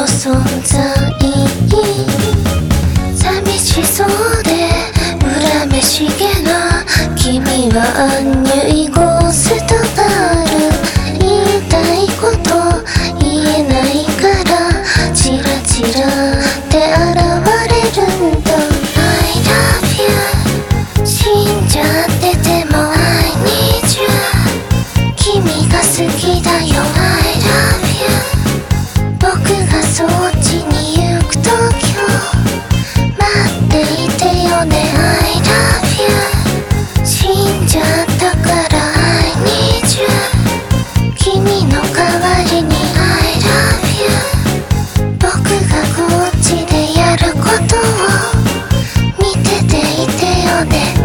存在寂しそうで恨めしげな君はアンニュイゴーストガール言いたいこと言えないからチラチラって現れるんだ I love you 死んじゃってても I need you 君が好きだよ I love you 僕がそっちに行く時を待っていてよね I love you 死んじゃったから I need you 君の代わりに I love you 僕がこっちでやることを見てていてよね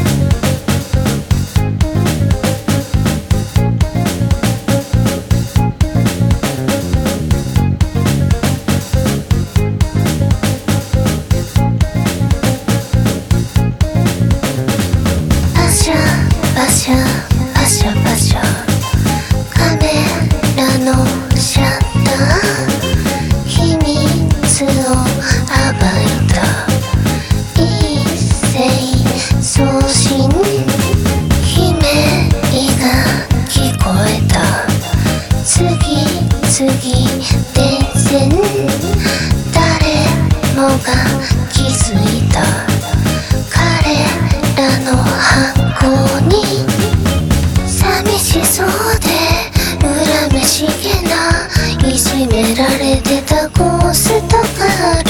パシャパシャパシャパシャカメラのシャッター秘密を暴いた一斉送信悲鳴が聞こえた次々伝線誰もが気づいた彼らの犯行に寂しそうで恨めしげないじめられてたゴーストガー